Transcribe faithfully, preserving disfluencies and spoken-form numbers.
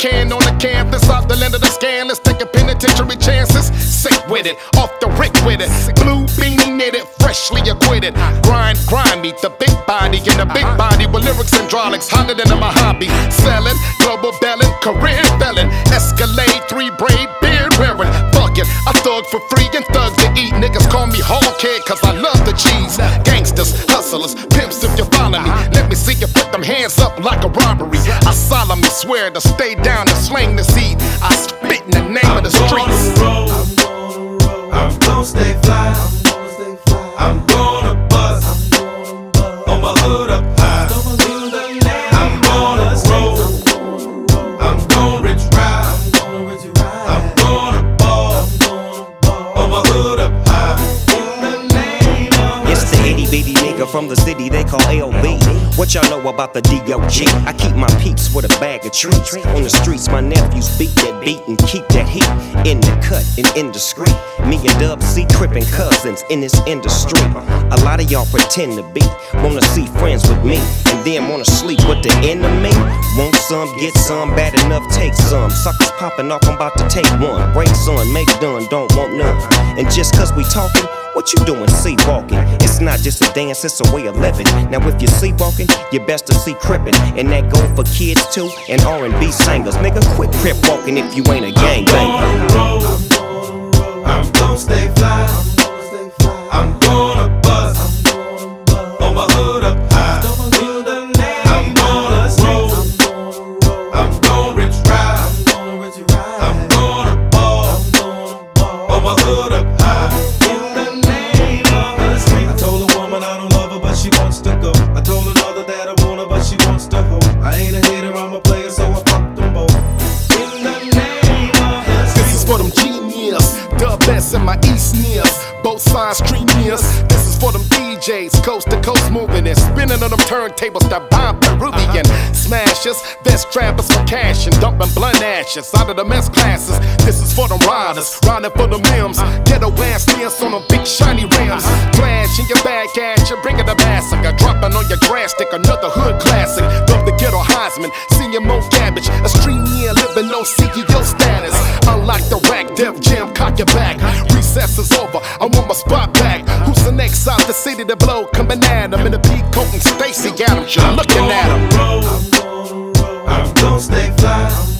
can on the campus, out the land of the scandalous, taking penitentiary chances. Sick with it, off the rick with it. Blue beanie knitted, freshly acquitted. Grind, grind, meet the big body in the big body with lyrics and hydraulics, hotter than my hobby. Selling, global belling, career felon. Escalade, three braid, beard wearing. Fuck it, I thug for free and thug to eat. Niggas call me hog kid cause I love the G's. Gangsters, hustlers, pimps if you follow me. Let me see you put them hands up like a robbery. I solemnly swear to stay down and sling this heat. I spit in the name of the streets. I'm gonna roll, I'm gonna stay fly. I'm gonna bust on my hood up high. I'm gonna roll, I'm gonna rich ride. I'm gonna ball on my hood up high. It's the itty bitty nigga from the city they call L B. What y'all know about the D O G? I keep my peeps with a bag of treats. On the streets, my nephews beat that beat and keep that heat in the cut and indiscreet. Me and Dub C crippin' cousins in this industry. A lot of y'all pretend to be, wanna see friends with me, and then wanna sleep with the enemy. Want some, get some, bad enough, take some. Suckers popping off, I'm about to take one. Break son, make done, don't want none. And just cause we talking, what you doing sleepwalking? It's not just a dance, it's a way of living. Now if you're sleepwalking, you best to see crippin'. And that go for kids too, and R and B singers. Nigga, quit crip walking if you ain't a gang banger. I'm gonna roll, I'm gonna stay fly. I'm gonna bust on my hood up high. I'm gonna roll, I'm gonna rich ride. I'm gonna ball on my hood up high. I told a woman I don't love her, but she wants to go. I told another that I want her, but she wants to hold. I ain't a hater, I'm a player, so I fuck them both. In the name of the This is for them genius, Dub S and my East nears. Both sides stream nears. This is for them D Js, coast to coast moving and spinning on them turntables that bomb Peruvian smashers. Best trappers for cash and dumping blunt ashes out of the mess classes. This is for them riders, riding for them limbs. Ghetto ass dance on them big shiny rims. Flash in your bag at you, bringing the massacre. Dropping on your grass stick, another hood classic. Dub the ghetto Heisman, senior Mo Gabbage. A stream year living no C E O status. Unlock the rack, Def Jam, cock your back. Recess is over, I want my spot back. Who's the next out the city to blow? Coming at him in the Peacoat and Stacy Adams. You're looking at him. I'm gonna roll, I'm gonna stay fly.